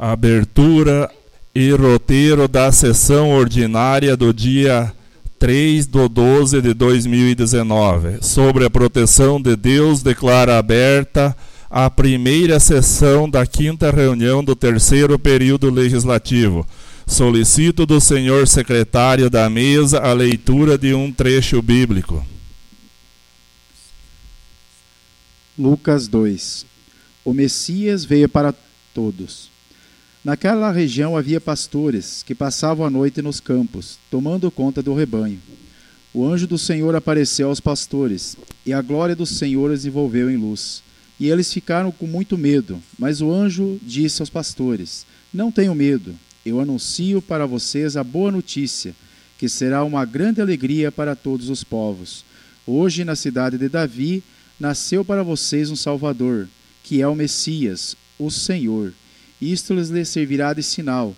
Abertura e roteiro da sessão ordinária do dia 3/12/2019. Sobre a proteção de Deus, declara aberta a primeira sessão da 5ª reunião do 3º período legislativo. Solicito do senhor secretário da mesa a leitura de um trecho bíblico. Lucas 2. O Messias veio para todos. Naquela região havia pastores que passavam a noite nos campos, tomando conta do rebanho. O anjo do Senhor apareceu aos pastores, e a glória do Senhor os envolveu em luz. E eles ficaram com muito medo, mas o anjo disse aos pastores: Não tenham medo, eu anuncio para vocês a boa notícia, que será uma grande alegria para todos os povos. Hoje, na cidade de Davi, nasceu para vocês um Salvador, que é o Messias, o Senhor. Isto lhes servirá de sinal.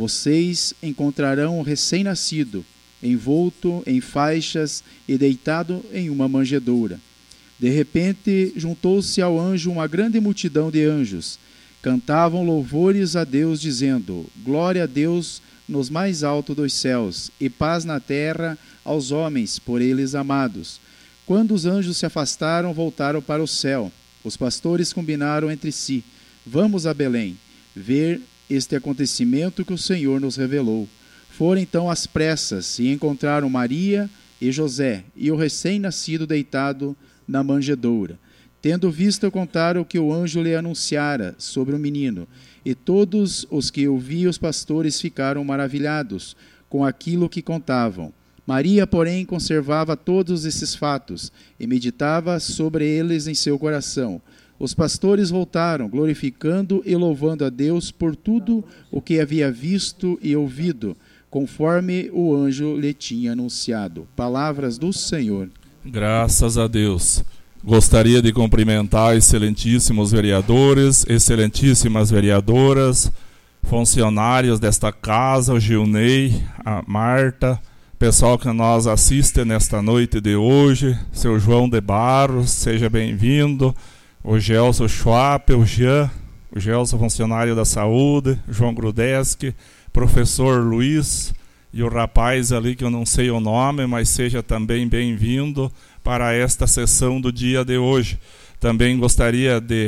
Vocês encontrarão um recém-nascido, envolto em faixas e deitado em uma manjedoura. De repente, juntou-se ao anjo uma grande multidão de anjos. Cantavam louvores a Deus, dizendo: Glória a Deus nos mais altos dos céus, e paz na terra aos homens por eles amados. Quando os anjos se afastaram, voltaram para o céu. Os pastores combinaram entre si: Vamos a Belém ver este acontecimento que o Senhor nos revelou. Foram então às pressas e encontraram Maria e José e o recém-nascido deitado na manjedoura. Tendo visto, contaram o que o anjo lhe anunciara sobre o menino. E todos os que ouviam os pastores ficaram maravilhados com aquilo que contavam. Maria, porém, conservava todos esses fatos e meditava sobre eles em seu coração. Os pastores voltaram, glorificando e louvando a Deus por tudo o que havia visto e ouvido, conforme o anjo lhe tinha anunciado. Palavras do Senhor. Graças a Deus. Gostaria de cumprimentar excelentíssimos vereadores, excelentíssimas vereadoras, funcionários desta casa, o Gilney, a Marta, pessoal que nos assiste nesta noite de hoje, seu João de Barros, seja bem-vindo. O Gelson Schwab, o Gelson, funcionário da saúde, João Grudeski, professor Luiz e o rapaz ali que eu não sei o nome, mas seja também bem-vindo para esta sessão do dia de hoje. Também gostaria de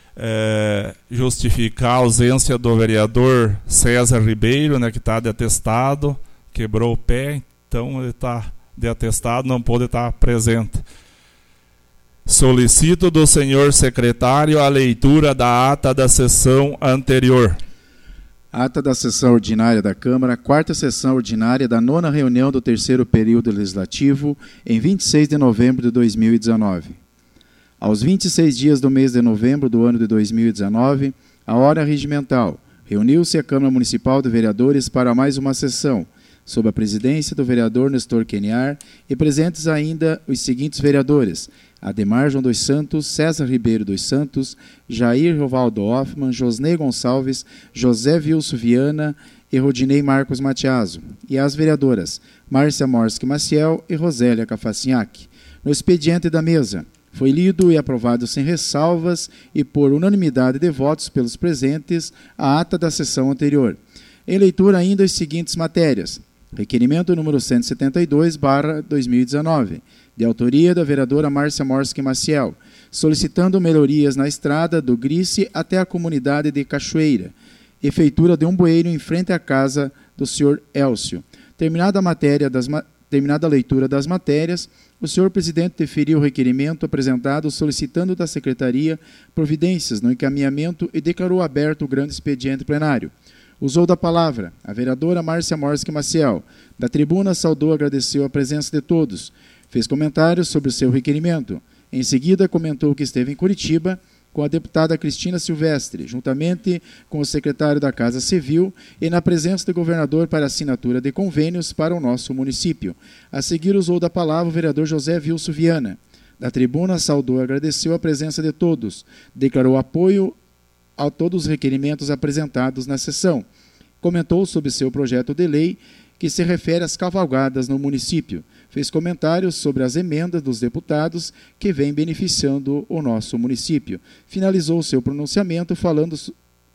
justificar a ausência do vereador César Ribeiro, né, que está de atestado, quebrou o pé, então ele está de atestado, não pôde estar presente. Solicito do senhor secretário a leitura da ata da sessão anterior. Ata da sessão ordinária da Câmara, 4ª sessão ordinária da 9ª reunião do 3º período legislativo, em 26 de novembro de 2019. Aos 26 dias do mês de novembro do ano de 2019, a hora regimental, reuniu-se a Câmara Municipal de Vereadores para mais uma sessão, sob a presidência do vereador Nestor Queniar, e presentes ainda os seguintes vereadores: Ademar João dos Santos, César Ribeiro dos Santos, Jair Rovaldo Hoffmann, Josnei Gonçalves, José Vilso Viana e Rodinei Marcos Matiaso, e as vereadoras Márcia Morski Maciel e Rosélia Cafacinhac. No expediente da mesa, foi lido e aprovado sem ressalvas e por unanimidade de votos pelos presentes a ata da sessão anterior. Em leitura ainda as seguintes matérias: requerimento número 172/2019, de autoria da vereadora Márcia Morski Maciel, solicitando melhorias na estrada do Grice até a comunidade de Cachoeira, e feitura de um bueiro em frente à casa do senhor Elcio. Terminada a leitura das matérias, o senhor presidente deferiu o requerimento apresentado solicitando da secretaria providências no encaminhamento e declarou aberto o grande expediente plenário. Usou da palavra a vereadora Márcia Morski Maciel. Da tribuna saudou e agradeceu a presença de todos. Fez comentários sobre o seu requerimento. Em seguida, comentou que esteve em Curitiba com a deputada Cristina Silvestre, juntamente com o secretário da Casa Civil e na presença do governador para assinatura de convênios para o nosso município. A seguir, usou da palavra o vereador José Vilso Viana. Da tribuna saudou e agradeceu a presença de todos. Declarou apoio a todos os requerimentos apresentados na sessão. Comentou sobre seu projeto de lei que se refere às cavalgadas no município. Fez comentários sobre as emendas dos deputados que vêm beneficiando o nosso município. Finalizou seu pronunciamento falando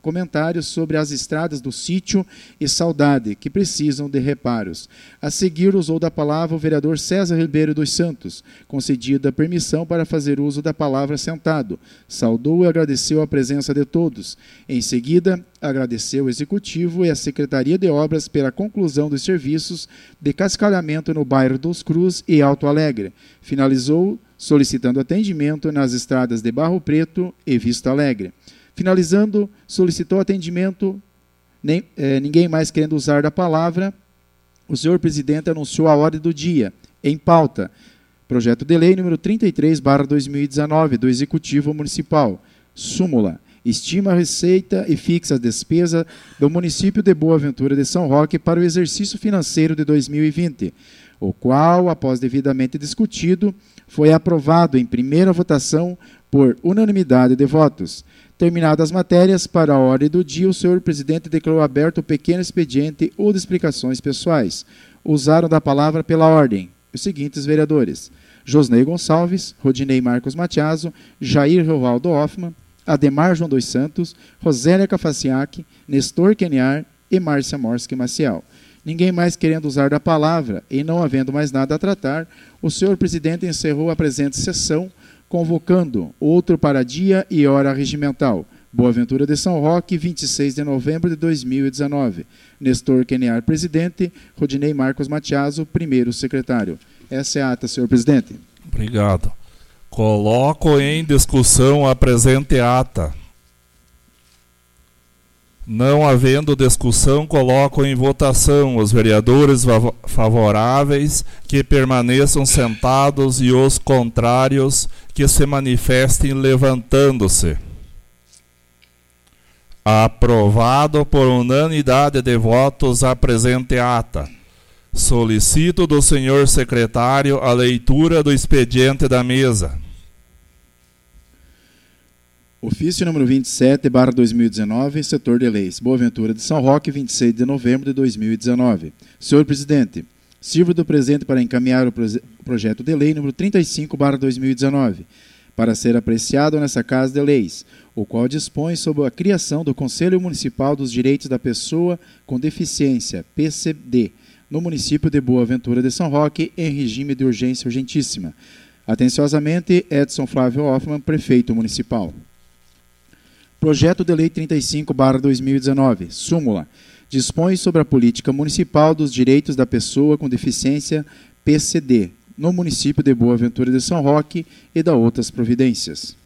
comentários sobre as estradas do Sítio e Saudade, que precisam de reparos. A seguir, usou da palavra o vereador César Ribeiro dos Santos, concedida a permissão para fazer uso da palavra sentado. Saudou e agradeceu a presença de todos. Em seguida, agradeceu o Executivo e a Secretaria de Obras pela conclusão dos serviços de cascalhamento no bairro dos Cruz e Alto Alegre. Finalizou solicitando atendimento nas estradas de Barro Preto e Vista Alegre. Finalizando, solicitou atendimento, ninguém mais querendo usar da palavra, o senhor presidente anunciou a ordem do dia. Em pauta, projeto de lei número 33/2019 do Executivo Municipal. Súmula. Estima a receita e fixa a despesa do município de Boa Ventura de São Roque para o exercício financeiro de 2020, o qual, após devidamente discutido, foi aprovado em primeira votação por unanimidade de votos. Terminadas as matérias, para a ordem do dia, o senhor presidente declarou aberto o pequeno expediente ou de explicações pessoais. Usaram da palavra pela ordem os seguintes vereadores: Josnei Gonçalves, Rodinei Marcos Matiaso, Jair Rovaldo Hoffmann, Ademar João dos Santos, Rosélia Cafaciac, Nestor Queniar e Márcia Morski Maciel. Ninguém mais querendo usar da palavra e não havendo mais nada a tratar, o senhor presidente encerrou a presente sessão, convocando outro para dia e hora regimental. Boa Ventura de São Roque, 26 de novembro de 2019. Nestor Queniar, presidente. Rodinei Marcos Matiaso, primeiro secretário. Essa é a ata, senhor presidente. Obrigado. Coloco em discussão a presente ata. Não havendo discussão, coloco em votação os vereadores favoráveis que permaneçam sentados e os contrários que se manifestem levantando-se. Aprovado por unanimidade de votos a presente ata. Solicito do senhor secretário a leitura do expediente da mesa. Ofício número 27/2019, setor de leis. Boa Ventura de São Roque, 26 de novembro de 2019. Senhor presidente, sirvo do presente para encaminhar o projeto de lei número 35/2019, para ser apreciado nessa Casa de Leis, o qual dispõe sobre a criação do Conselho Municipal dos Direitos da Pessoa com Deficiência, PCD, no município de Boa Ventura de São Roque, em regime de urgência urgentíssima. Atenciosamente, Edson Flávio Hoffmann, prefeito municipal. Projeto de Lei 35/2019, súmula. Dispõe sobre a política municipal dos direitos da pessoa com deficiência, PCD, no município de Boa Ventura de São Roque e da outras providências.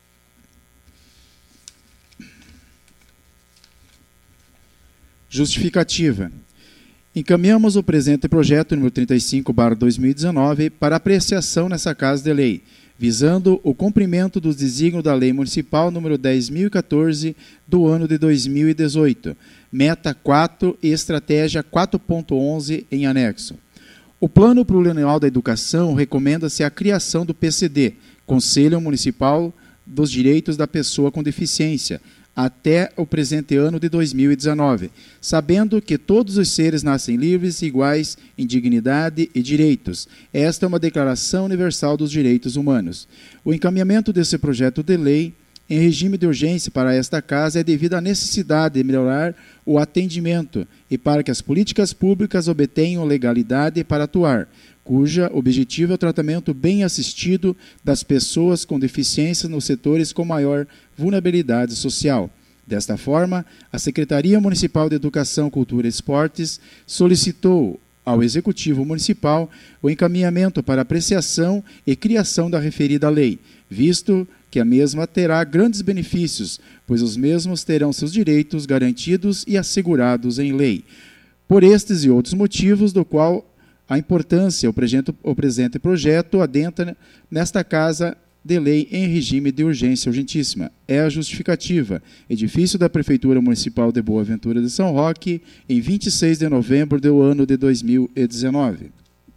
Justificativa. Encaminhamos o presente projeto número 35/2019 para apreciação nessa Casa de Lei, visando o cumprimento dos desígnios da Lei Municipal número 10.014 do ano de 2018, Meta 4 e Estratégia 4.11 em anexo. O Plano Plurianual da Educação recomenda-se a criação do PCD, Conselho Municipal dos Direitos da Pessoa com Deficiência, até o presente ano de 2019, sabendo que todos os seres nascem livres e iguais em dignidade e direitos. Esta é uma Declaração Universal dos Direitos Humanos. O encaminhamento desse projeto de lei em regime de urgência para esta Casa é devido à necessidade de melhorar o atendimento e para que as políticas públicas obtenham legalidade para atuar, cuja objetivo é o tratamento bem assistido das pessoas com deficiência nos setores com maior vulnerabilidade social. Desta forma, a Secretaria Municipal de Educação, Cultura e Esportes solicitou ao Executivo Municipal o encaminhamento para apreciação e criação da referida lei, visto que a mesma terá grandes benefícios, pois os mesmos terão seus direitos garantidos e assegurados em lei. Por estes e outros motivos, do qual a importância, o presente projeto adentra nesta Casa de Lei em regime de urgência urgentíssima. É a justificativa. Edifício da Prefeitura Municipal de Boa Ventura de São Roque, em 26 de novembro do ano de 2019.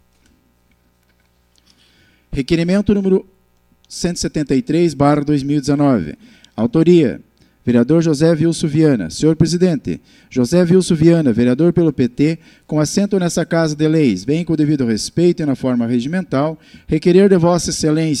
Requerimento número 173/2019. Autoria: vereador José Vilso Viana. Senhor presidente, José Vilso Viana, vereador pelo PT, com assento nessa Casa de Leis, vem com o devido respeito e na forma regimental, requerer de Vossa Excelência,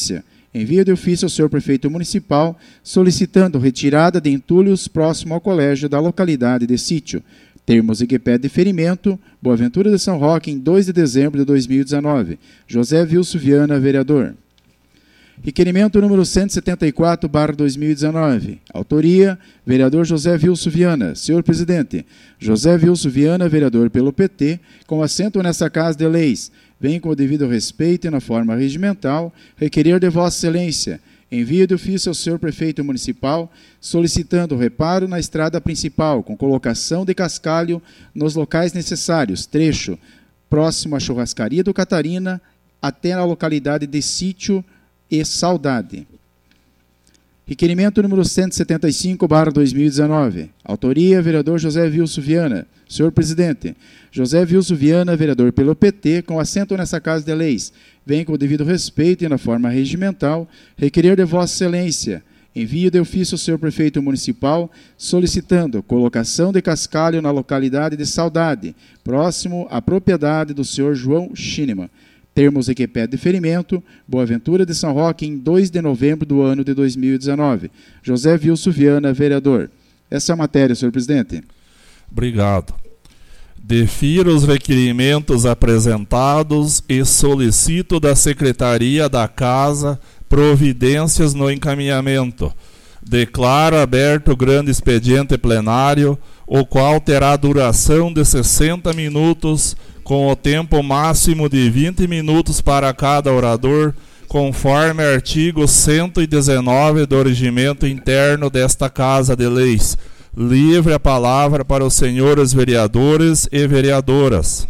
envia de ofício ao senhor prefeito municipal solicitando retirada de entulhos próximo ao colégio da localidade de Sítio. Termos e que pede deferimento, Boa Ventura de São Roque, em 2 de dezembro de 2019. José Vilso Viana, vereador. Requerimento número 174/2019. Autoria, vereador José Vilso Viana. Senhor presidente, José Vilso Viana, vereador pelo PT, com assento nessa Casa de Leis, vem com o devido respeito e na forma regimental requerer de Vossa Excelência envio de ofício ao senhor prefeito municipal solicitando reparo na estrada principal com colocação de cascalho nos locais necessários, trecho próximo à churrascaria do Catarina até a localidade de Sítio e Saudade. Requerimento número 175/2019. Autoria, vereador José Vilso Viana. Senhor presidente, José Vilso Viana, vereador pelo PT, com assento nessa Casa de Leis, vem com o devido respeito e na forma regimental requerer de Vossa Excelência envio de ofício ao senhor prefeito municipal solicitando colocação de cascalho na localidade de Saudade, próximo à propriedade do senhor João Schinemann. Termos e que pede deferimento, Boa Ventura de São Roque, em 2 de novembro do ano de 2019. José Vilso Viana, vereador. Essa é a matéria, senhor presidente. Obrigado. Defiro os requerimentos apresentados e solicito da Secretaria da Casa providências no encaminhamento. Declaro aberto o grande expediente plenário, o qual terá duração de 60 minutos, com o tempo máximo de 20 minutos para cada orador, conforme artigo 119 do regimento interno desta Casa de Leis. Livre a palavra para os senhores vereadores e vereadoras.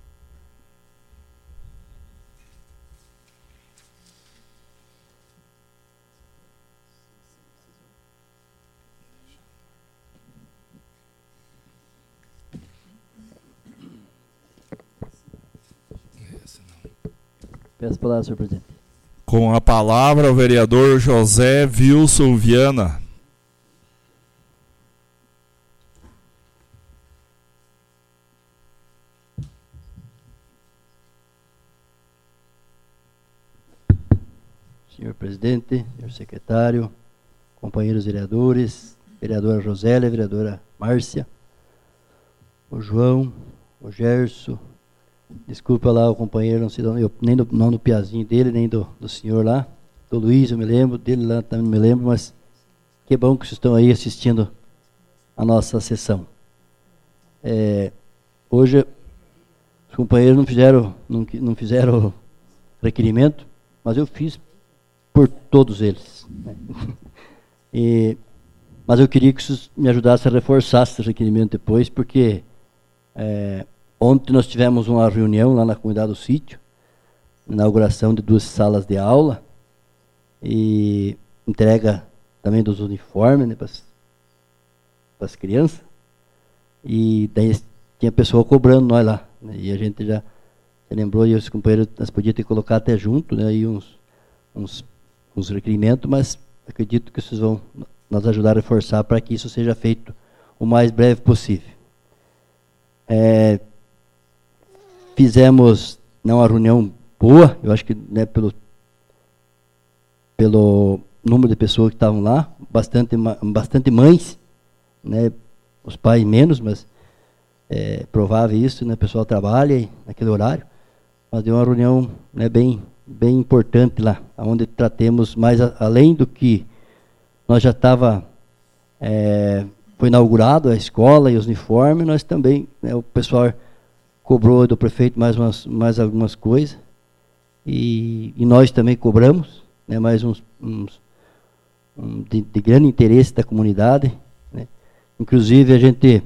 Peço a palavra, senhor presidente. Com a palavra, o vereador José Vilso Viana. Senhor presidente, senhor secretário, companheiros vereadores, vereadora Rosélia, vereadora Márcia, o João, o Gerson, desculpa lá o companheiro, não sei nem do nome do piazinho dele, nem do senhor lá, do Luiz, eu me lembro, dele lá também não me lembro, mas que bom que vocês estão aí assistindo a nossa sessão. Hoje, os companheiros não fizeram requerimento, mas eu fiz por todos eles. Né? Mas eu queria que vocês me ajudassem a reforçar esse requerimento depois, porque ontem nós tivemos uma reunião lá na comunidade do sítio, inauguração de 2 salas de aula e entrega também dos uniformes, né, para as crianças. E daí tinha pessoa cobrando nós lá, né, e a gente já lembrou, e os companheiros, nós podíamos ter colocado até junto, né, aí uns requerimentos, mas acredito que vocês vão nos ajudar a reforçar para que isso seja feito o mais breve possível. Fizemos uma reunião boa, eu acho que, né, pelo número de pessoas que estavam lá, bastante mães, né, os pais menos, mas é provável isso, né, o pessoal trabalha naquele horário, mas deu uma reunião, né, bem importante lá, onde tratemos mais além do que nós já estava, foi inaugurado a escola e os uniformes, nós também, né, o pessoal cobrou do prefeito mais algumas coisas, e nós também cobramos, né, mais de grande interesse da comunidade, né. Inclusive a gente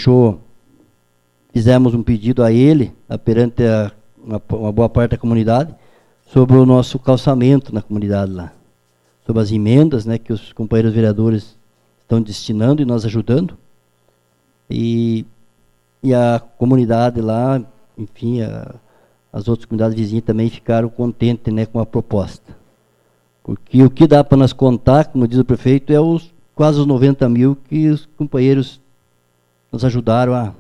fizemos um pedido a ele, perante uma boa parte da comunidade, sobre o nosso calçamento na comunidade lá, sobre as emendas, né, que os companheiros vereadores estão destinando e nós ajudando, e a comunidade lá, enfim, as outras comunidades vizinhas também ficaram contentes, né, com a proposta. Porque o que dá para nós contar, como diz o prefeito, é quase os 90 mil que os companheiros nos ajudaram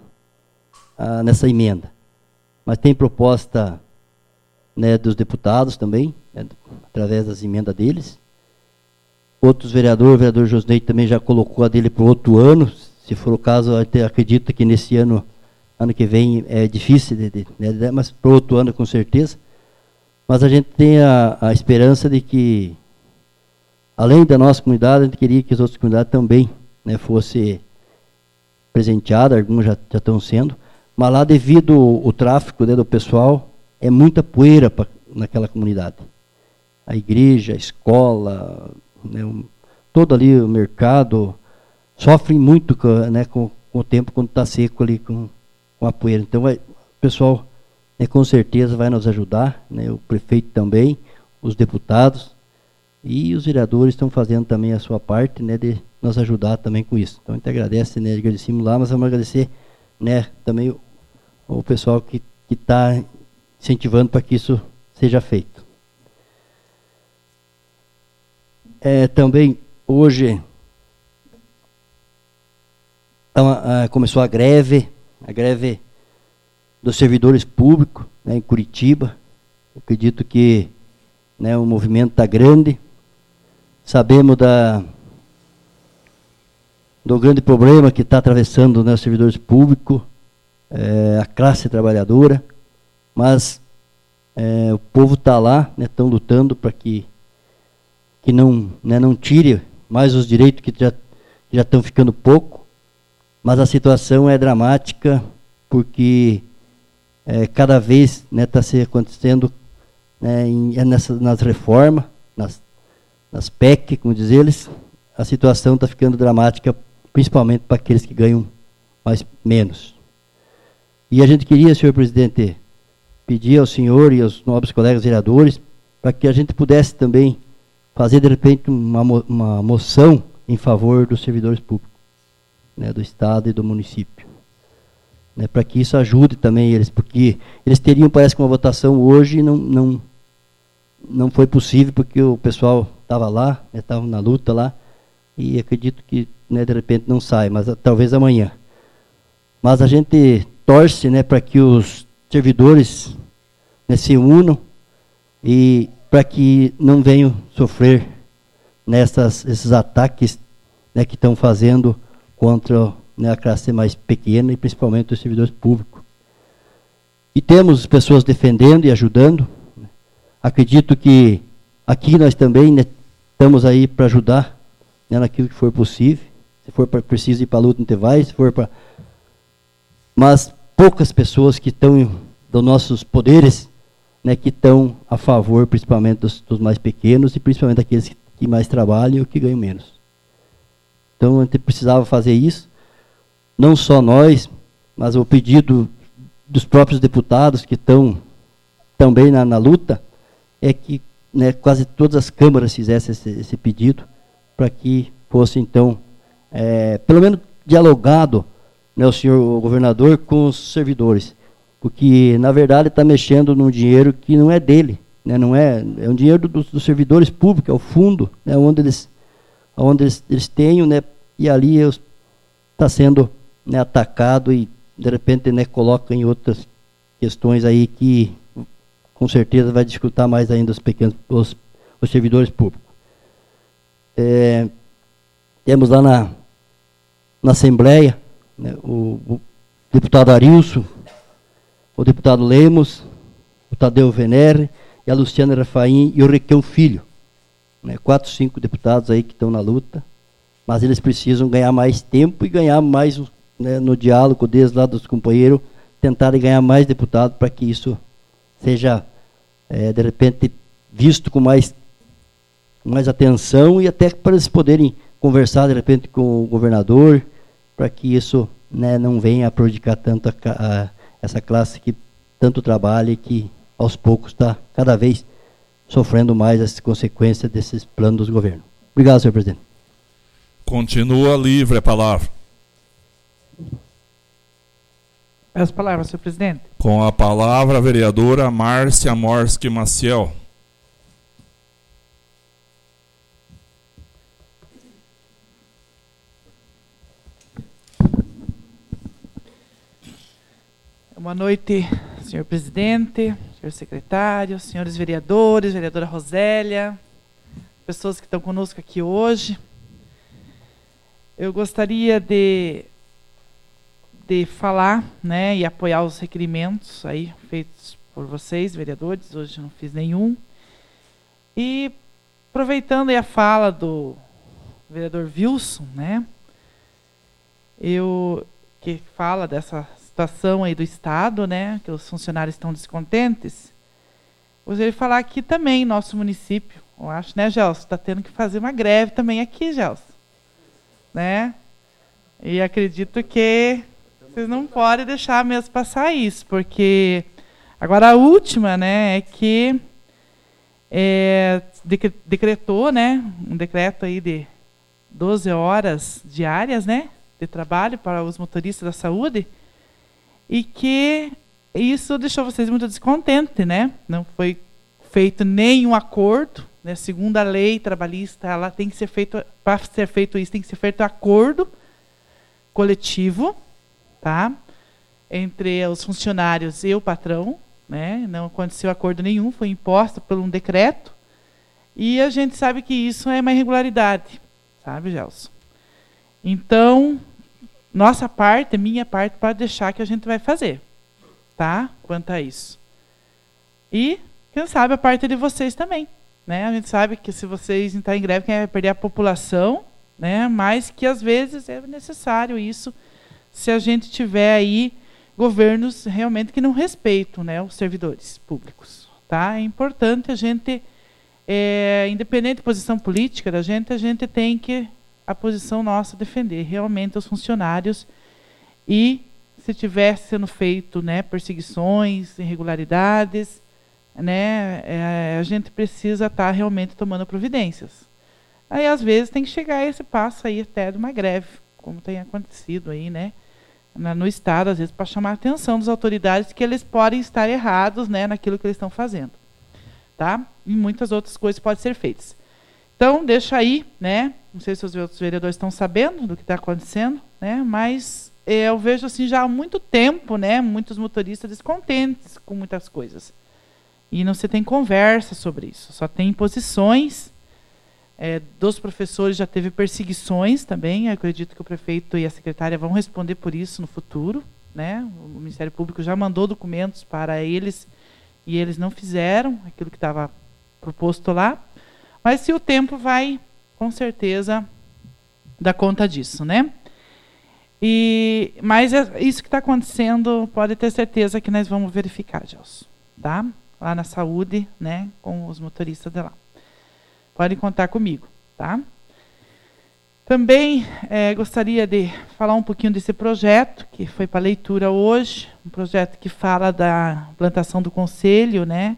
nessa emenda. Mas tem proposta, né, dos deputados também, né, através das emendas deles. Outros vereadores, o vereador Josnei também já colocou a dele para o outro ano. Se for o caso, eu acredito que nesse ano que vem é difícil, né, mas para o outro ano com certeza. Mas a gente tem a esperança de que, além da nossa comunidade, a gente queria que as outras comunidades também, né, fossem presenteadas, algumas já estão sendo, mas lá devido ao tráfico, né, do pessoal, é muita poeira naquela comunidade. A igreja, a escola, né, todo ali o mercado, sofrem muito né, com o tempo quando está seco ali com a poeira. Então o pessoal, né, com certeza vai nos ajudar, né, o prefeito também, os deputados e os vereadores estão fazendo também a sua parte, né, de nos ajudar também com isso. Então a gente agradece, né, agradecemos lá, mas vamos agradecer, né, também o pessoal que está incentivando para que isso seja feito. Também hoje começou a greve dos servidores públicos, né, em Curitiba. Eu acredito que, né, o movimento está grande. Sabemos do grande problema que está atravessando, né, os servidores públicos, a classe trabalhadora, mas o povo está lá, né, estão lutando para que não, né, não tire mais os direitos que já estão ficando pouco, mas a situação é dramática porque cada vez está se acontecendo, né, nas reformas, nas PEC, como diz eles, a situação está ficando dramática, principalmente para aqueles que ganham menos. E a gente queria, senhor presidente, pedir ao senhor e aos nobres colegas vereadores para que a gente pudesse também fazer, de repente, uma moção em favor dos servidores públicos, né, do Estado e do município, né, para que isso ajude também eles, porque eles teriam, parece que uma votação hoje e não foi possível, porque o pessoal estava lá, estava na luta lá, e acredito que, né, de repente não sai, mas talvez amanhã. Mas a gente torce, né, para que os servidores, né, se unam e para que não venham sofrer esses ataques, né, que estão fazendo contra, né, a classe mais pequena e principalmente os servidores públicos. E temos pessoas defendendo e ajudando. Acredito que aqui nós também, né, estamos aí para ajudar, né, naquilo que for possível. Se for preciso ir para a luta, não te vai. Se for para... Mas poucas pessoas que estão dos nossos poderes, né, que estão a favor, principalmente dos mais pequenos e principalmente daqueles que mais trabalham ou que ganham menos. Então a gente precisava fazer isso, não só nós, mas o pedido dos próprios deputados que estão também na luta, é que, né, quase todas as câmaras fizessem esse pedido, para que fosse então, pelo menos dialogado, né, o senhor governador com os servidores, porque na verdade está mexendo num dinheiro que não é dele, né, é um dinheiro dos servidores públicos, é o fundo, né, onde eles têm, né, e ali está sendo, né, atacado e de repente, né, coloca em outras questões aí que com certeza vai dificultar mais ainda os servidores públicos. Temos lá na Assembleia, né, o deputado Arilson, o deputado Lemos, o Tadeu Venere, e a Luciana Rafaim e o Requião Filho. Né, 4, 5 deputados aí que estão na luta, mas eles precisam ganhar mais tempo e ganhar mais, né, no diálogo deles lá dos companheiros, tentarem ganhar mais deputados para que isso seja, de repente, visto com mais atenção e até para eles poderem conversar, de repente, com o governador, para que isso, né, não venha a prejudicar tanto essa classe que tanto trabalha e que, aos poucos, está cada vez sofrendo mais as consequências desses planos dos governos. Obrigado, senhor presidente. Continua livre a palavra. As palavras, senhor presidente. Com a palavra, a vereadora Márcia Morski Maciel. Boa noite, senhor presidente, senhor secretário, senhores vereadores, vereadora Rosélia, pessoas que estão conosco aqui hoje. Eu gostaria de falar, né, e apoiar os requerimentos aí feitos por vocês, vereadores. Hoje eu não fiz nenhum. E aproveitando aí a fala do vereador Wilson, né, que fala dessa situação aí do Estado, né, que os funcionários estão descontentes, gostaria de falar aqui também, nosso município, eu acho, né, Gelson, está tendo que fazer uma greve também aqui, Gelson, né, e acredito que vocês não podem deixar mesmo passar isso, porque agora a última, né, é que decretou, né, um decreto aí de 12 horas diárias, né, de trabalho para os motoristas da saúde, e que isso deixou vocês muito descontentes, né? Não foi feito nenhum acordo, né? Segundo a lei trabalhista, ela tem que ser feito, para ser feito isso, tem que ser feito acordo coletivo, tá? Entre os funcionários e o patrão, né? Não aconteceu acordo nenhum, foi imposto por um decreto, e a gente sabe que isso é uma irregularidade, sabe, Gelson? Então, nossa parte, minha parte, pode deixar que a gente vai fazer, tá? Quanto a isso. E, quem sabe, a parte de vocês também, né? A gente sabe que se vocês entrarem em greve, quem vai perder a população, né? Mas que às vezes é necessário isso, se a gente tiver aí governos realmente que não respeitam, né, os servidores públicos, tá? É importante a gente, independente da posição política da gente, a gente tem que a posição nossa defender realmente os funcionários, e se tiver sendo feito, né, perseguições, irregularidades, né, a gente precisa estar realmente tomando providências. Aí às vezes tem que chegar a esse passo aí até de uma greve, como tem acontecido aí, né, no estado, às vezes para chamar a atenção das autoridades que eles podem estar errados, né, naquilo que eles estão fazendo, tá? E muitas outras coisas podem ser feitas. Então, deixa aí, né? Não sei se os outros vereadores estão sabendo do que está acontecendo, né? Mas eu vejo assim já há muito tempo, né? Muitos motoristas descontentes com muitas coisas. E não se tem conversa sobre isso, só tem imposições. Dos professores já teve perseguições também. Eu acredito que o prefeito e a secretária vão responder por isso no futuro, né? O Ministério Público já mandou documentos para eles e eles não fizeram aquilo que estava proposto lá. Mas se o tempo vai, com certeza, dar conta disso, né? Mas isso que está acontecendo, pode ter certeza que nós vamos verificar, Gelson, tá? Lá na saúde, né? Com os motoristas de lá. Podem contar comigo, tá? Também gostaria de falar um pouquinho desse projeto, que foi para leitura hoje, um projeto que fala da implantação do conselho, né?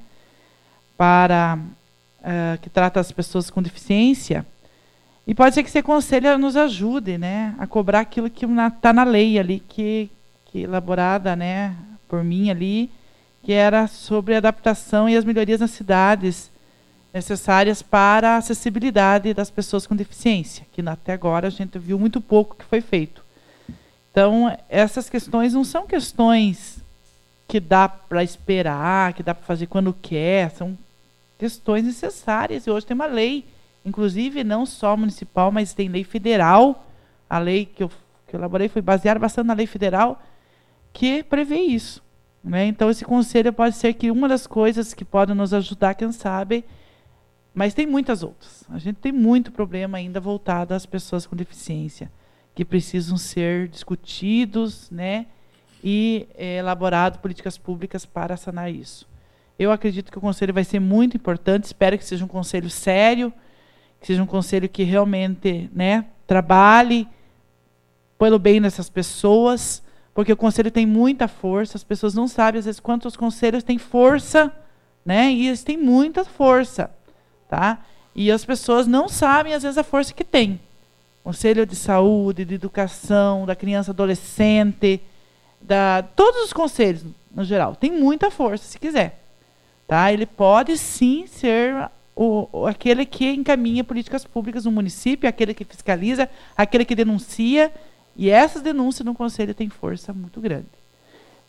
Que trata as pessoas com deficiência, e pode ser que esse conselho nos ajude, né, a cobrar aquilo que está na lei ali, que elaborada, né, por mim ali, que era sobre a adaptação e as melhorias nas cidades necessárias para a acessibilidade das pessoas com deficiência, que até agora a gente viu muito pouco que foi feito. Então, essas questões não são questões que dá para esperar, que dá para fazer quando quer, são questões necessárias, e hoje tem uma lei, inclusive não só municipal, mas tem lei federal. A lei que eu elaborei foi baseada bastante na lei federal, que prevê isso, né? Então esse conselho pode ser que uma das coisas que pode nos ajudar, quem sabe, mas tem muitas outras. A gente tem muito problema ainda voltado às pessoas com deficiência, que precisam ser discutidos, né, e elaborado políticas públicas para sanar isso. Eu acredito que o conselho vai ser muito importante, espero que seja um conselho sério, que seja um conselho que realmente, né, trabalhe pelo bem dessas pessoas, porque o conselho tem muita força, as pessoas não sabem às vezes quantos conselhos têm força, né, e eles têm muita força, tá? E as pessoas não sabem às vezes a força que tem. Conselho de saúde, de educação, da criança adolescente, todos os conselhos no geral, tem muita força se quiser. Tá? Ele pode sim ser aquele que encaminha políticas públicas no município, aquele que fiscaliza, aquele que denuncia, e essas denúncias no conselho têm força muito grande.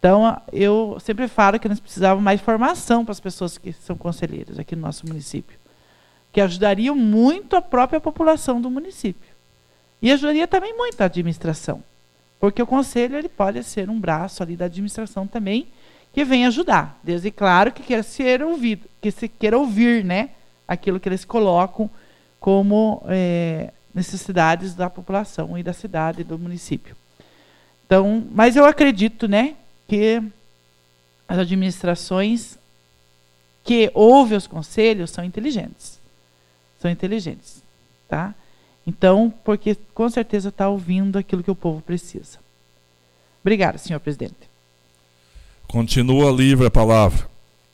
Então, eu sempre falo que nós precisávamos mais formação para as pessoas que são conselheiros aqui no nosso município, que ajudariam muito a própria população do município. E ajudaria também muito a administração, porque o conselho ele pode ser um braço ali da administração também, que vem ajudar, desde claro que quer ser ouvido, que se queira ouvir, né, aquilo que eles colocam como necessidades da população e da cidade e do município. Então, mas eu acredito, né, que as administrações que ouvem os conselhos são inteligentes. São inteligentes, tá? Então, porque com certeza está ouvindo aquilo que o povo precisa. Obrigada, senhor presidente. Continua livre a palavra.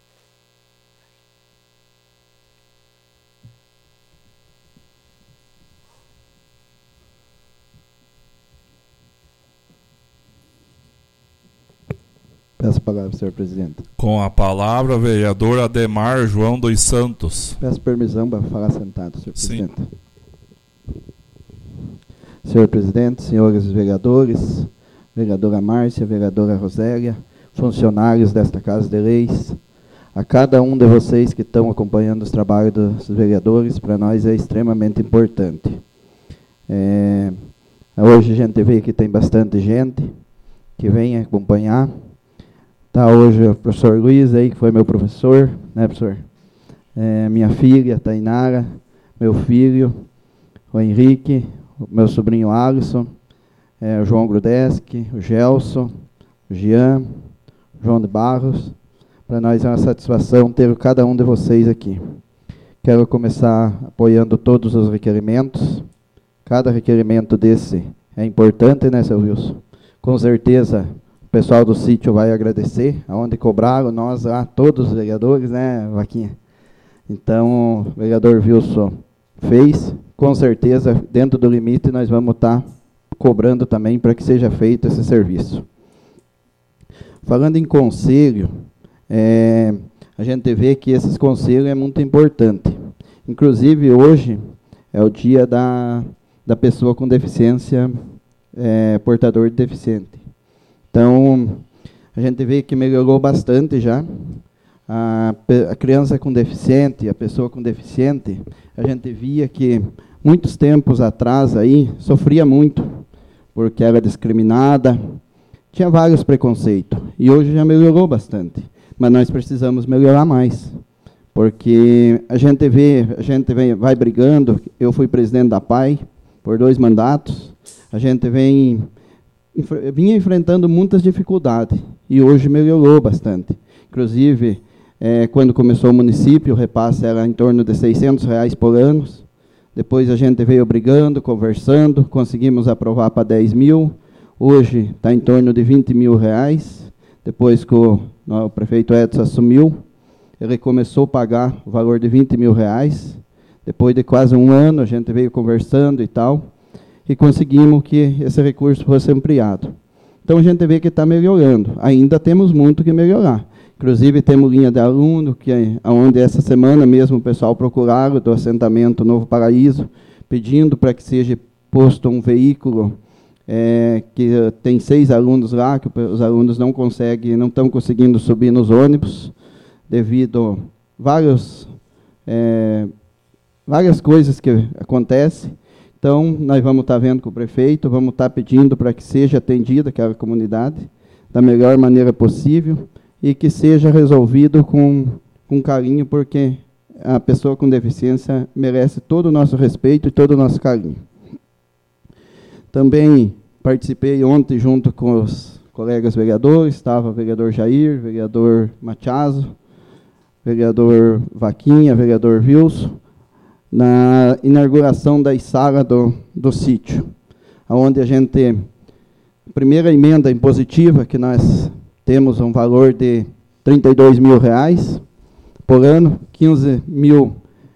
Peço a palavra, senhor presidente. Com a palavra, vereador Ademar João dos Santos. Peço permissão para falar sentado, senhor Sim. presidente. Senhor presidente, senhores vereadores, vereadora Márcia, vereadora Rosélia, funcionários desta Casa de Leis, a cada um de vocês que estão acompanhando os trabalhos dos vereadores, para nós é extremamente importante. Hoje a gente vê que tem bastante gente que vem acompanhar. Está hoje o professor Luiz aí, que foi meu professor, né, professor? Minha filha, Tainara, meu filho, o Henrique, o meu sobrinho Alisson, o João Grudeski, o Gelson, o Jean, o João de Barros. Para nós é uma satisfação ter cada um de vocês aqui. Quero começar apoiando todos os requerimentos. Cada requerimento desse é importante, né, seu Wilson? Com certeza o pessoal do sítio vai agradecer, aonde cobraram, nós lá, todos os vereadores, né, Vaquinha? Então, o vereador Wilson fez, com certeza, dentro do limite, nós vamos estar cobrando também para que seja feito esse serviço. Falando em conselho, a gente vê que esses conselhos é muito importante. Inclusive, hoje é o dia da pessoa com deficiência, portador de deficiente. Então, a gente vê que melhorou bastante já. A criança com deficiente, a pessoa com deficiente, a gente via que muitos tempos atrás aí sofria muito, porque era discriminada, tinha vários preconceitos, e hoje já melhorou bastante, mas nós precisamos melhorar mais, porque a gente vai brigando. Eu fui presidente da PAI por 2 mandatos, a gente vinha enfrentando muitas dificuldades, e hoje melhorou bastante. Inclusive, quando começou o município, o repasse era em torno de R$600 por ano. Depois a gente veio brigando, conversando, conseguimos aprovar para 10 mil. Hoje está em torno de R$20 mil. Depois que o prefeito Edson assumiu, ele começou a pagar o valor de R$20 mil. Depois de quase um ano, a gente veio conversando e tal, e conseguimos que esse recurso fosse ampliado. Então a gente vê que está melhorando. Ainda temos muito que melhorar. Inclusive, temos linha de aluno, onde essa semana mesmo o pessoal procuraram do assentamento Novo Paraíso, pedindo para que seja posto um veículo, que tem 6 alunos lá, que os alunos não estão conseguindo subir nos ônibus, devido a várias coisas que acontecem. Então, nós vamos estar vendo com o prefeito, vamos estar pedindo para que seja atendida aquela comunidade da melhor maneira possível, e que seja resolvido com carinho, porque a pessoa com deficiência merece todo o nosso respeito e todo o nosso carinho. Também participei ontem junto com os colegas vereadores, estava o vereador Jair, vereador Machazo, vereador Vaquinha, vereador Wilson, na inauguração da sala do sítio, onde a primeira emenda impositiva que nós temos um valor de R$32 mil por ano, 15 mil,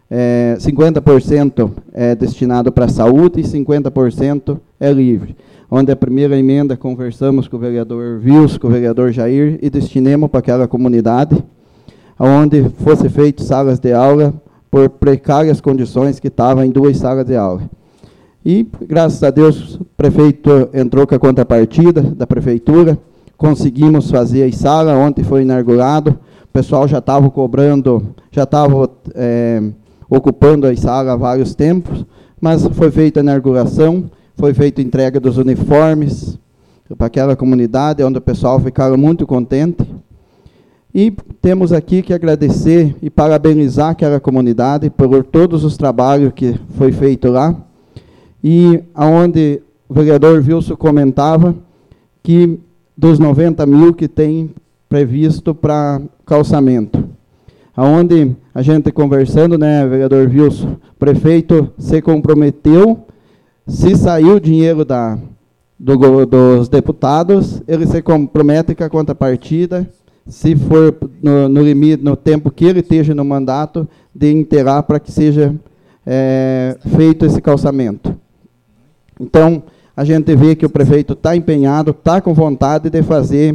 50% é destinado para a saúde e 50% é livre. Onde a primeira emenda conversamos com o vereador Wilson, com o vereador Jair, e destinemos para aquela comunidade, onde fosse feito salas de aula por precárias condições, que estavam em 2 salas de aula. E, graças a Deus, o prefeito entrou com a contrapartida da prefeitura, conseguimos fazer a sala. Ontem foi inaugurado, o pessoal já estava cobrando, já estava ocupando a sala há vários tempos, mas foi feita a inauguração, foi feita a entrega dos uniformes para aquela comunidade, onde o pessoal ficaram muito contente. E temos aqui que agradecer e parabenizar aquela comunidade por todos os trabalhos que foi feito lá. E aonde o vereador Wilson comentava que dos 90 mil que tem previsto para calçamento. Aonde a gente conversando, né, vereador Wilson, o prefeito se comprometeu, se sair o dinheiro dos deputados, ele se compromete com a contrapartida, se for no limite, no tempo que ele esteja no mandato, de inteirar para que seja feito esse calçamento. Então, a gente vê que o prefeito está empenhado, está com vontade de fazer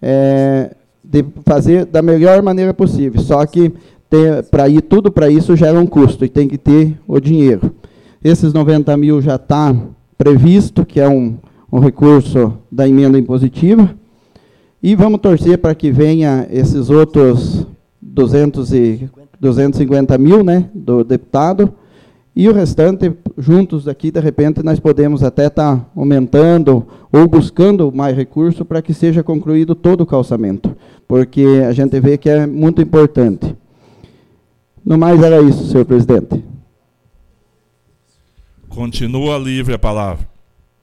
da melhor maneira possível, só que tudo para isso gera um custo, e tem que ter o dinheiro. Esses 90 mil já está previsto, que é um recurso da emenda impositiva, e vamos torcer para que venha esses outros 250 mil, né, do deputado, e o restante, juntos aqui, de repente, nós podemos até estar aumentando ou buscando mais recurso para que seja concluído todo o calçamento, porque a gente vê que é muito importante. No mais, era isso, senhor presidente. Continua livre a palavra.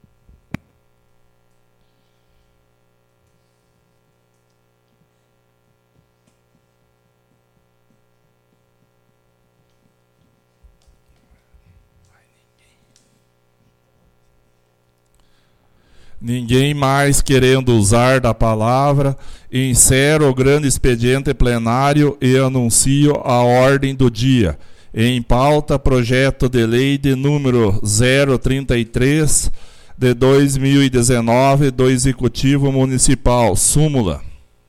Ninguém mais querendo usar da palavra, encerro o grande expediente plenário e anuncio a ordem do dia. Em pauta, projeto de lei de número 033 de 2019 do Executivo Municipal, súmula.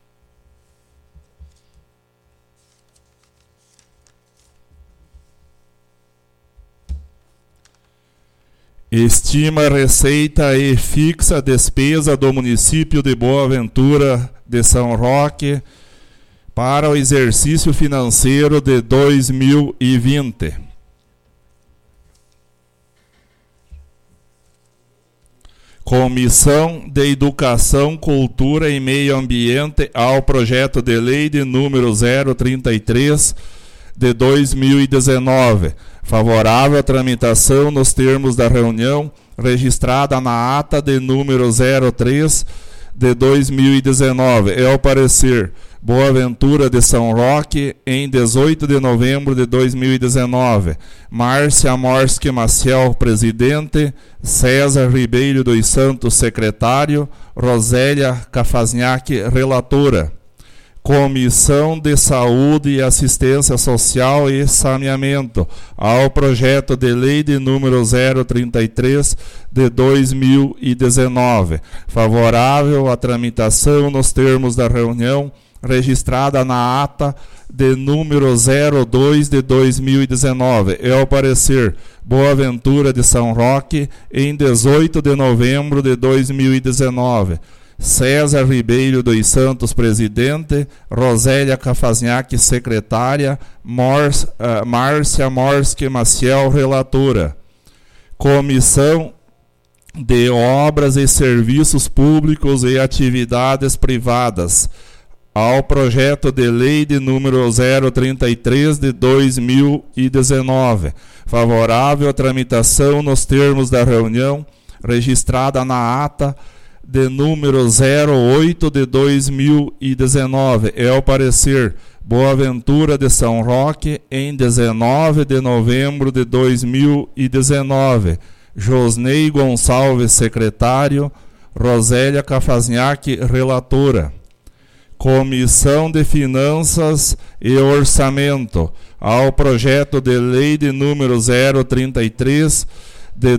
Estima receita e fixa despesa do município de Boa Ventura de São Roque para o exercício financeiro de 2020. Comissão de Educação, Cultura e Meio Ambiente ao projeto de lei de número 033 de 2019. Favorável à tramitação nos termos da reunião registrada na ata de número 03 de 2019. É o parecer Boa Ventura de São Roque, em 18 de novembro de 2019. Márcia Morski Maciel, presidente. César Ribeiro dos Santos, secretário. Rosélia Cafazniak, relatora. Comissão de Saúde e Assistência Social e Saneamento ao projeto de lei de número 033 de 2019. Favorável à tramitação nos termos da reunião registrada na ata de número 02 de 2019. É o parecer Boa Ventura de São Roque, em 18 de novembro de 2019. César Ribeiro dos Santos, presidente. Rosélia Cafazniak, secretária. Márcia Morski Maciel, relatora. Comissão de Obras e Serviços Públicos e Atividades Privadas ao projeto de lei de número 033 de 2019. Favorável à tramitação nos termos da reunião registrada na ata de número 08 de 2019. É o parecer Boa Ventura de São Roque, em 19 de novembro de 2019. Josnei Gonçalves, secretário. Rosélia Cafazniak, relatora. Comissão de Finanças e Orçamento ao projeto de lei de número 033 de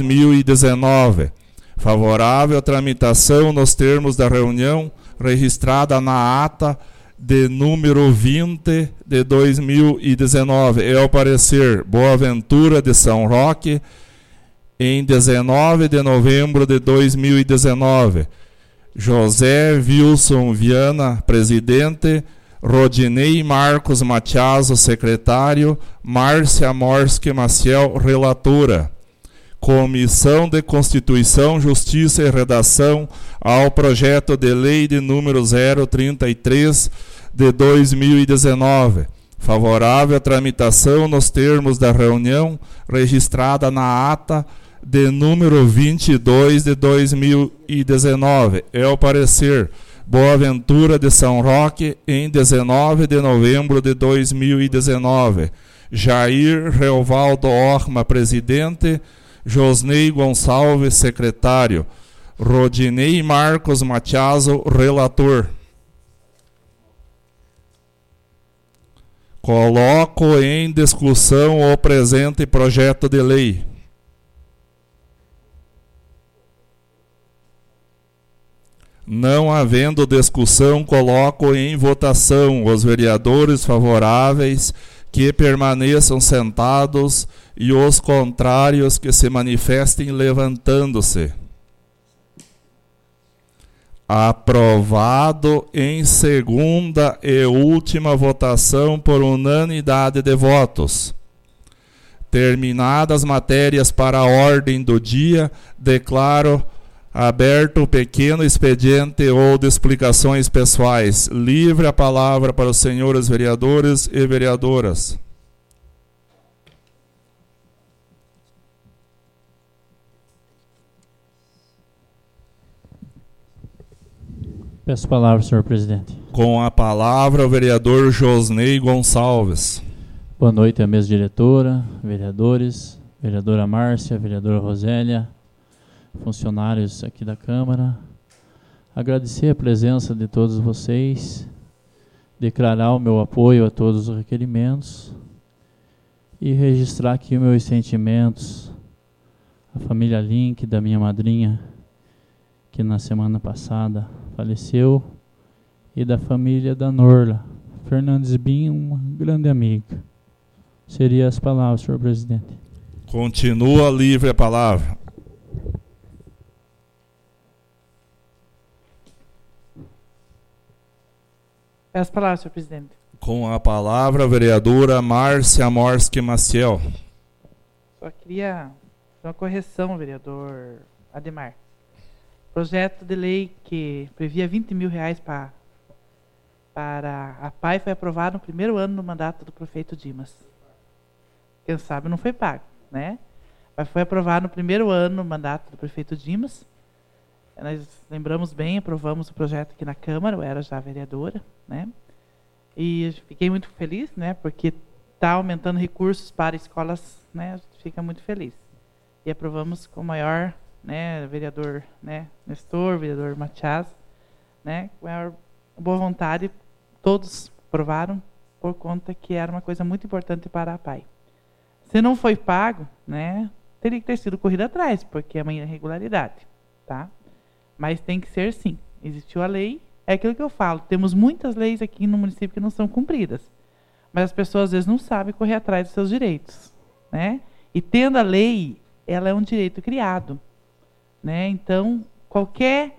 2019. Favorável à tramitação nos termos da reunião registrada na ata de número 20 de 2019. É o parecer Boa Ventura de São Roque, em 19 de novembro de 2019. José Wilson Viana, presidente. Rodinei Marcos Matiaso, secretário. Márcia Morski Maciel, relatora. Comissão de Constituição, Justiça e Redação ao projeto de lei de número 033 de 2019. Favorável à tramitação nos termos da reunião registrada na ata de número 22 de 2019. É o parecer Boaventura de São Roque, em 19 de novembro de 2019. Jair Reovaldo Orma, presidente. Josnei Gonçalves, secretário. Rodinei Marcos Matiaso, relator. Coloco em discussão o presente projeto de lei. Não havendo discussão, coloco em votação. Os vereadores favoráveis que permaneçam sentados e os contrários que se manifestem levantando-se. Aprovado em segunda e última votação por unanimidade de votos. Terminadas matérias para a ordem do dia, declaro aberto o pequeno expediente ou de explicações pessoais. Livre a palavra para os senhores vereadores e vereadoras. Peço a palavra, senhor presidente. Com a palavra, o vereador Josnei Gonçalves. Boa noite à mesa diretora, vereadores, vereadora Márcia, vereadora Rosélia, funcionários aqui da Câmara. Agradecer a presença de todos vocês, declarar o meu apoio a todos os requerimentos e registrar aqui os meus sentimentos à família Link, da minha madrinha, que na semana passada faleceu, e da família da Norla Fernandes Bin, uma grande amiga. Seria as palavras, senhor presidente. Continua livre a palavra. Peço a palavra, senhor presidente. Com a palavra, a vereadora Márcia Morski Maciel. Só queria uma correção, vereador Ademar. Projeto de lei que previa R$20 mil para a PAI foi aprovado no primeiro ano do mandato do prefeito Dimas. Quem sabe não foi pago, né? Mas foi aprovado no primeiro ano do mandato do prefeito Dimas. Nós lembramos bem, aprovamos o projeto aqui na Câmara, eu era já vereadora, né? E fiquei muito feliz, né? Porque está aumentando recursos para escolas, né? A gente fica muito feliz. E aprovamos com maior, né, vereador, né, Nestor, vereador Matias, né, com maior boa vontade, todos aprovaram por conta que era uma coisa muito importante para a PAI. Se não foi pago, né, teria que ter sido corrido atrás, porque é uma irregularidade, tá? Mas tem que ser sim. Existiu a lei, é aquilo que eu falo, temos muitas leis aqui no município que não são cumpridas, mas as pessoas às vezes não sabem correr atrás dos seus direitos, né? E tendo a lei, ela é um direito criado, né? Então, qualquer...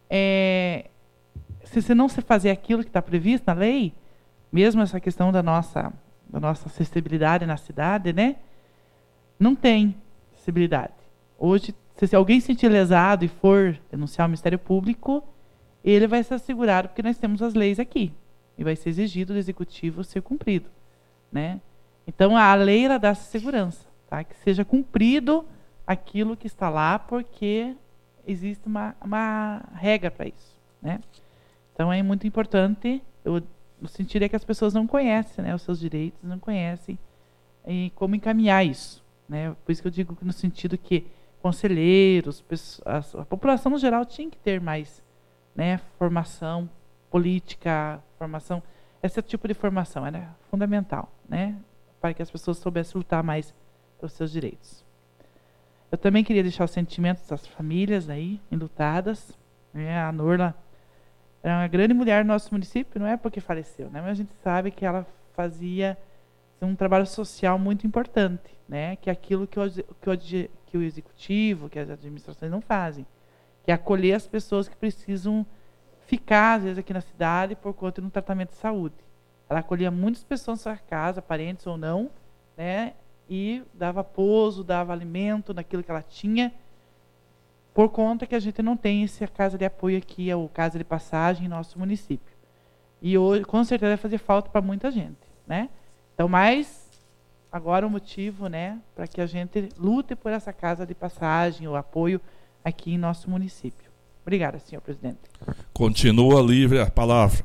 se você não se fazer aquilo que está previsto na lei, mesmo essa questão da nossa acessibilidade na cidade, né? Não tem acessibilidade. Hoje, se alguém se sentir lesado e for denunciar o Ministério Público, ele vai ser assegurado, porque nós temos as leis aqui. E vai ser exigido do Executivo ser cumprido, né? Então, a lei, ela dá essa segurança, tá? Que seja cumprido aquilo que está lá, porque existe uma regra para isso, né? Então é muito importante, no sentido é que as pessoas não conhecem, né, os seus direitos, não conhecem e como encaminhar isso, né? Por isso que eu digo que no sentido que conselheiros, a população no geral tinha que ter mais, né, formação política, formação, esse tipo de formação era fundamental, né, para que as pessoas soubessem lutar mais pelos seus direitos. Eu também queria deixar os sentimentos das famílias aí, enlutadas, né? A Norla é uma grande mulher no nosso município, não é porque faleceu, né? Mas a gente sabe que ela fazia um trabalho social muito importante, né? Que é aquilo que o executivo, que as administrações não fazem, que é acolher as pessoas que precisam ficar, às vezes, aqui na cidade por conta de um tratamento de saúde. Ela acolhia muitas pessoas na sua casa, parentes ou não, né? E dava pouso, dava alimento naquilo que ela tinha, por conta que a gente não tem essa casa de apoio aqui, ou casa de passagem em nosso município. E hoje, com certeza, vai fazer falta para muita gente, né? Então, mais agora o motivo, né, para que a gente lute por essa casa de passagem, o apoio aqui em nosso município. Obrigada, senhor presidente. Continua livre a palavra.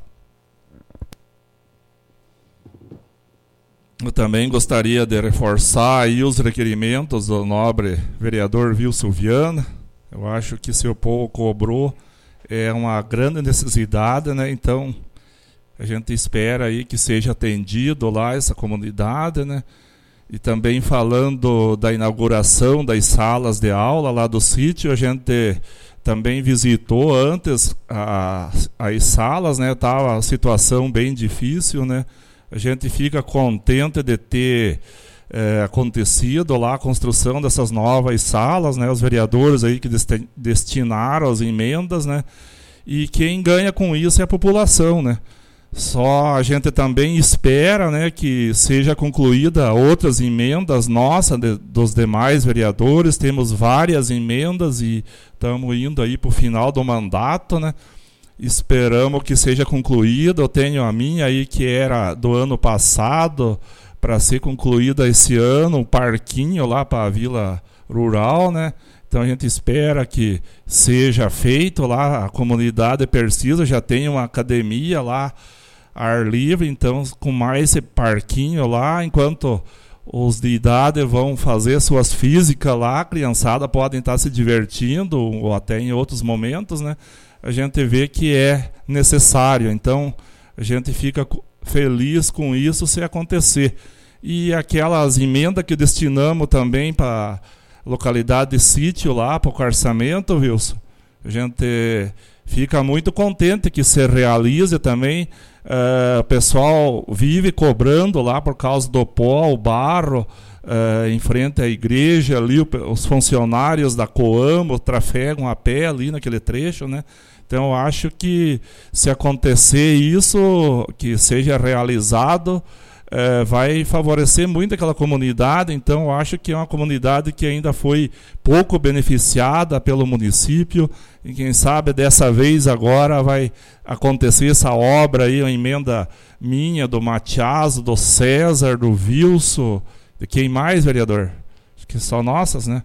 Eu também gostaria de reforçar aí os requerimentos do nobre vereador Wilson Viana. Eu acho que seu povo cobrou é uma grande necessidade, né? Então, a gente espera aí que seja atendido lá essa comunidade, né? E também falando da inauguração das salas de aula lá do sítio, a gente também visitou antes as salas, né? Estava a situação bem difícil, né? A gente fica contente de ter acontecido lá a construção dessas novas salas, né? Os vereadores aí que destinaram as emendas, né? E quem ganha com isso é a população, né? Só a gente também espera, né, que seja concluída outras emendas nossas, dos demais vereadores. Temos várias emendas e estamos indo aí para o final do mandato, né? Esperamos que seja concluída. Eu tenho a minha aí que era do ano passado para ser concluída esse ano, um parquinho lá para a Vila Rural, né? Então a gente espera que seja feito lá. A comunidade precisa, já tem uma academia lá, ar livre, então com mais esse parquinho lá, enquanto os de idade vão fazer suas físicas lá, a criançada podem estar se divertindo, ou até em outros momentos, né? A gente vê que é necessário, então a gente fica feliz com isso se acontecer. E aquelas emendas que destinamos também para a localidade de sítio lá, para o carçamento, Wilson, a gente fica muito contente que se realize também. O pessoal vive cobrando lá por causa do pó, o barro, em frente à igreja, ali os funcionários da Coamo trafegam a pé ali naquele trecho, né? Então eu acho que se acontecer isso, que seja realizado, vai favorecer muito aquela comunidade. Então eu acho que é uma comunidade que ainda foi pouco beneficiada pelo município, e quem sabe dessa vez agora vai acontecer essa obra aí, uma emenda minha, do Matiaso, do César, do Wilson, de quem mais, vereador? Acho que só nossas, né?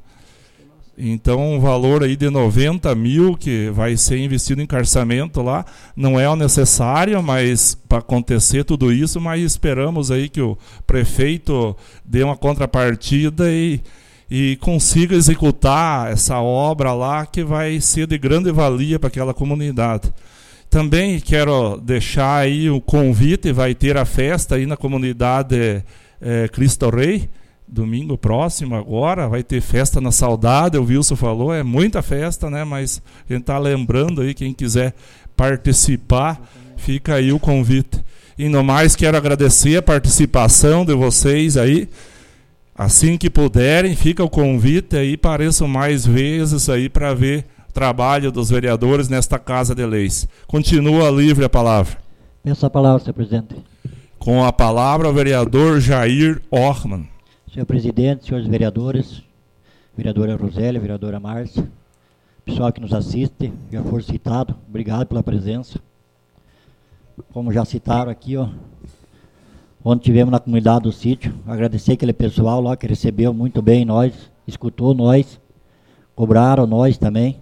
Então um valor aí de 90 mil que vai ser investido em carçamento lá, não é o necessário, mas para acontecer tudo isso, mas esperamos aí que o prefeito dê uma contrapartida e consiga executar essa obra lá, que vai ser de grande valia para aquela comunidade. Também quero deixar aí o convite, vai ter a festa aí na comunidade Cristo Rei, domingo próximo agora, vai ter festa na Saudade, o Wilson falou, é muita festa, né? Mas a gente está lembrando aí, quem quiser participar, fica aí o convite. E no mais, quero agradecer a participação de vocês aí. Assim que puderem, fica o convite aí, pareçam mais vezes aí para ver o trabalho dos vereadores nesta Casa de Leis. Continua livre a palavra. Peço a palavra, senhor presidente. Com a palavra, o vereador Jair Orman. Senhor presidente, senhores vereadores, vereadora Rosélia, vereadora Márcia, pessoal que nos assiste, já for citado, obrigado pela presença. Como já citaram aqui, ó, ontem tivemos na comunidade do sítio, agradecer aquele pessoal lá que recebeu muito bem nós, escutou nós, cobraram nós também.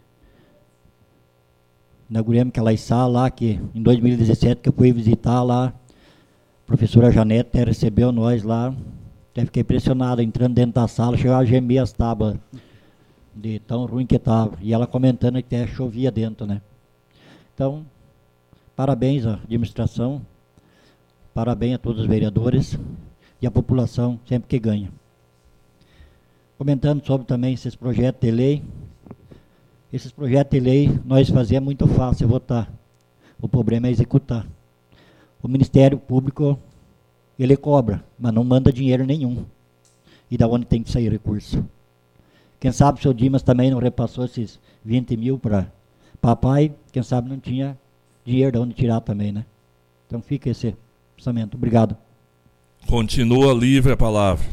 Inauguramos aquela sala lá que em 2017 que eu fui visitar lá, a professora Janete até recebeu nós lá. Até fiquei impressionado, entrando dentro da sala, chegava a gemer as tábuas de tão ruim que estava. E ela comentando que até chovia dentro, né? Então, parabéns à administração, parabéns a todos os vereadores e a população sempre que ganha. Comentando sobre também esses projetos de lei. Esses projetos de lei nós fazemos muito fácil votar. O problema é executar. O Ministério Público, ele cobra, mas não manda dinheiro nenhum. E da onde tem que sair recurso? Quem sabe o seu Dimas também não repassou esses 20 mil para papai, quem sabe não tinha dinheiro de onde tirar também, né? Então fica esse pensamento. Obrigado. Continua livre a palavra.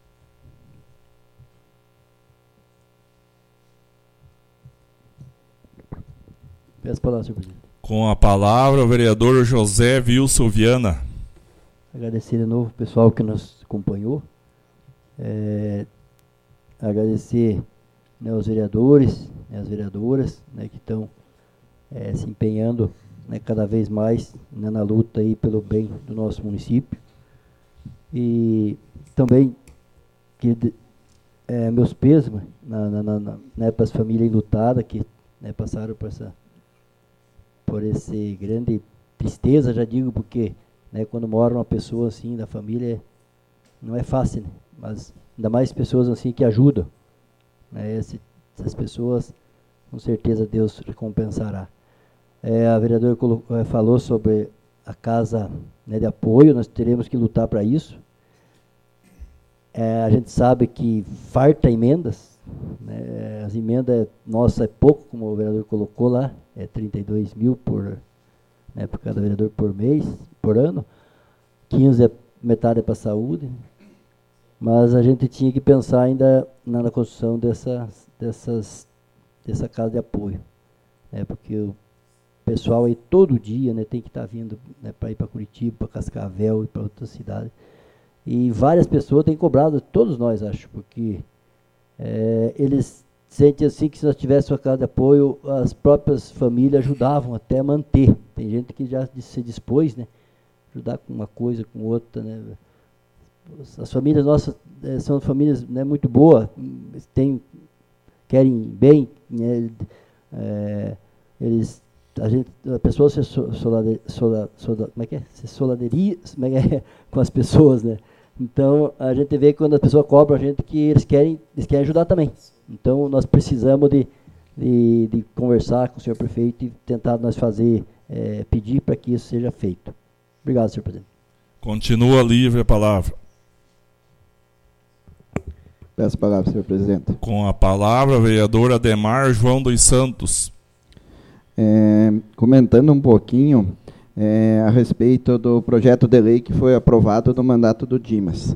Peço a palavra, senhor presidente. Com a palavra, o vereador José Wilson Viana. Agradecer de novo o pessoal que nos acompanhou. Agradecer, né, os vereadores, né, as vereadoras, né, que estão se empenhando, né, cada vez mais, né, na luta aí pelo bem do nosso município. E também meus pêsames né, para as famílias enlutadas que, né, passaram por esse grande tristeza, já digo, porque, né, quando mora uma pessoa assim da família não é fácil, né? Mas ainda mais pessoas assim que ajudam, né? Essas pessoas, com certeza Deus recompensará. A vereadora falou sobre a casa, né, de apoio. Nós teremos que lutar para isso. A gente sabe que farta emendas, né? As emendas nossa é pouco, como o vereador colocou lá, 32 mil por cada vereador por mês, por ano. 15 metade é para a saúde. Mas a gente tinha que pensar ainda na construção dessa casa de apoio, né? Porque o pessoal aí todo dia, né, tem que estar vindo, né, para ir para Curitiba, para Cascavel e para outras cidades. E várias pessoas têm cobrado, todos nós, acho, porque eles sentem assim que se nós tivéssemos uma casa de apoio, as próprias famílias ajudavam até a manter. Tem gente que já se dispôs, né, ajudar com uma coisa, com outra, né. As famílias nossas são famílias, né, muito boas, querem bem, né, a pessoa se solidariza com as pessoas, né? Então a gente vê que quando a pessoa cobra a gente que eles querem ajudar também. Então nós precisamos de conversar com o senhor prefeito e tentar nós pedir para que isso seja feito. Obrigado, senhor presidente. Continua livre a palavra. Peço a palavra, senhor presidente. Com a palavra, o vereador Ademar João dos Santos. Comentando um pouquinho a respeito do projeto de lei que foi aprovado no mandato do Dimas.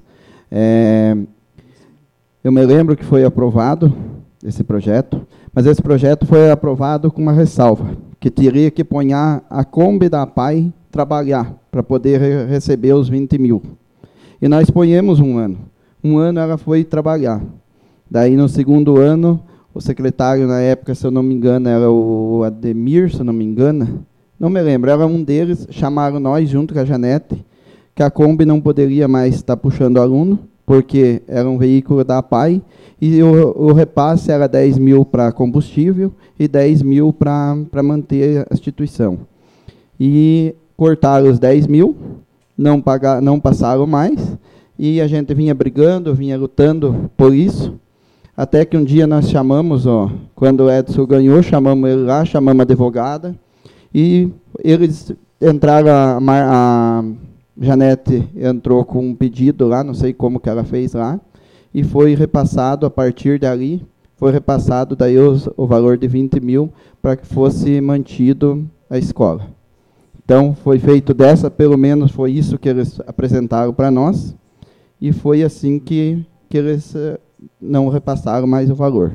Eu me lembro que foi aprovado esse projeto, mas esse projeto foi aprovado com uma ressalva, que teria que pôr a Kombi da PAI trabalhar para poder receber os 20 mil. E nós ponhamos um ano. Um ano ela foi trabalhar. Daí, no segundo ano, o secretário, na época, se eu não me engano, era o Ademir, se eu não me engano, não me lembro, era um deles, chamaram nós, junto com a Janete, que a Kombi não poderia mais estar puxando aluno, porque era um veículo da PAI, e o repasse era 10 mil para combustível e 10 mil para manter a instituição. E cortaram os 10 mil, não passaram mais, e a gente vinha brigando, vinha lutando por isso, até que um dia nós chamamos, quando o Edson ganhou, chamamos ele lá, chamamos a advogada, e eles entraram, a Janete entrou com um pedido lá, não sei como que ela fez lá, e foi repassado, a partir dali, foi repassado daí o valor de 20 mil para que fosse mantido a escola. Então, foi feito pelo menos foi isso que eles apresentaram para nós, e foi assim que eles não repassaram mais o valor.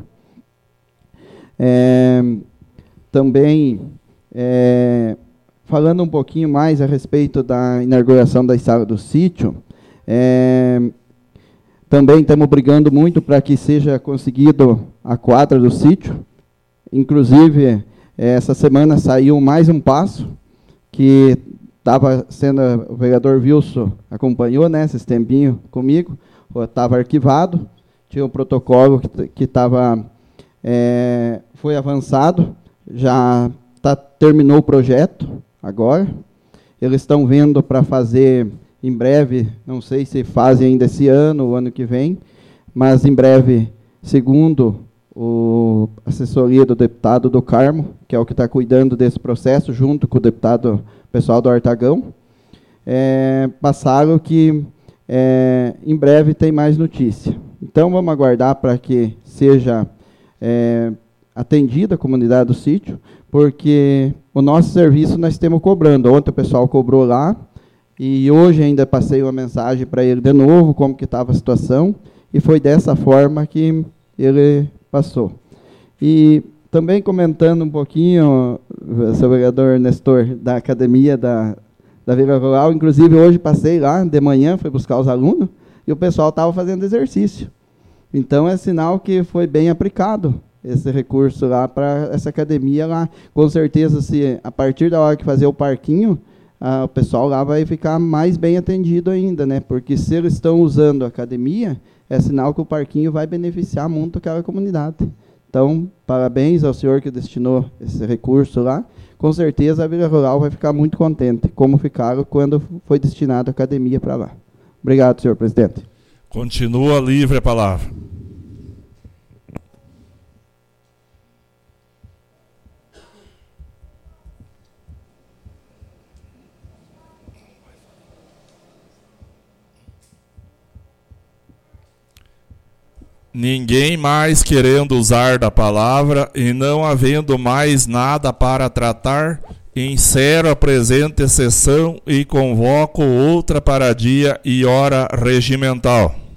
Também, falando um pouquinho mais a respeito da inauguração da sala do sítio, também estamos brigando muito para que seja conseguido a quadra do sítio. Inclusive, essa semana saiu mais um passo, que estava sendo, o vereador Wilson acompanhou, né, esses tempinhos comigo, estava arquivado, tinha um protocolo que foi avançado, já terminou o projeto agora. Eles estão vendo para fazer em breve, não sei se fazem ainda esse ano ou ano que vem, mas em breve, segundo a assessoria do deputado do Carmo, que é o que está cuidando desse processo, junto com o deputado pessoal do Artagão, passaram que em breve tem mais notícia. Então vamos aguardar para que seja atendida a comunidade do sítio, porque o nosso serviço nós temos cobrando. Ontem o pessoal cobrou lá, e hoje ainda passei uma mensagem para ele de novo, como que estava a situação, e foi dessa forma que ele passou. E também comentando um pouquinho, seu vereador Nestor, da academia da Vila Rural, inclusive hoje passei lá de manhã, fui buscar os alunos, e o pessoal estava fazendo exercício. Então é sinal que foi bem aplicado esse recurso lá para essa academia lá. Com certeza, se a partir da hora que fazer o parquinho, o pessoal lá vai ficar mais bem atendido ainda, né? Porque se eles estão usando a academia, é sinal que o parquinho vai beneficiar muito aquela comunidade. Então, parabéns ao senhor que destinou esse recurso lá. Com certeza a Vila Rural vai ficar muito contente, como ficaram quando foi destinado a academia para lá. Obrigado, senhor presidente. Continua livre a palavra. Ninguém mais querendo usar da palavra e não havendo mais nada para tratar, encerro a presente sessão e convoco outra para dia e hora regimental.